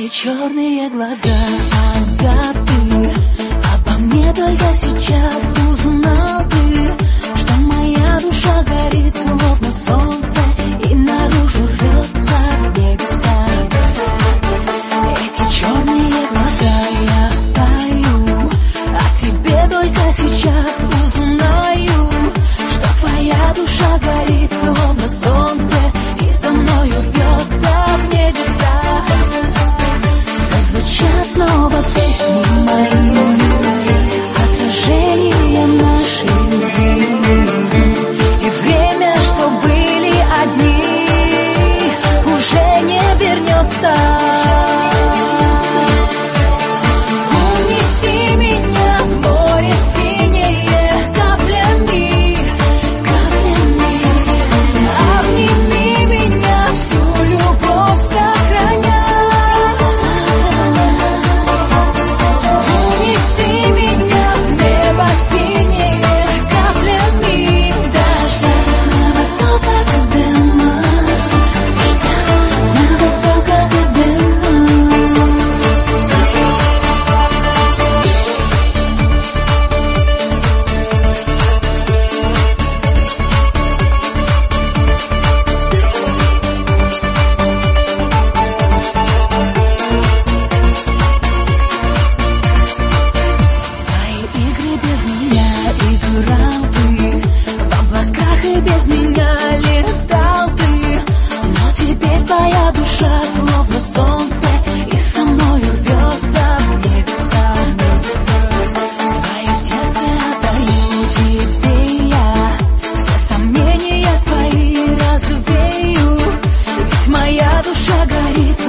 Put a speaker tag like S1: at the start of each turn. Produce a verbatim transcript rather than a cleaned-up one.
S1: черные глаза, ага, ты обо мне только сейчас узнал ты, что моя душа горит, словно солнце, и наружу рвется в небеса. Эти черные глаза я таю, о тебе только сейчас узнаю, что твоя душа горит, словно солнце, и за мною рвется в небеса. Зазвучат снова песни мои, отражение нашей любви, и время, что были одни, уже не вернется. Унеси меня в море синее каплями, каплями, обними меня, всю любовь сохраня. Унеси меня в небо синее каплями дождя. На восток от Эдема, на восток от Эдема. Свои игры без меня играл ты, в облаках и без меня летал ты, но теперь твоя душа словно солнце, и со мною рвется в небеса, небеса. Свое сердце отдаю тебе я, все сомнения твои развею, ведь моя душа горит,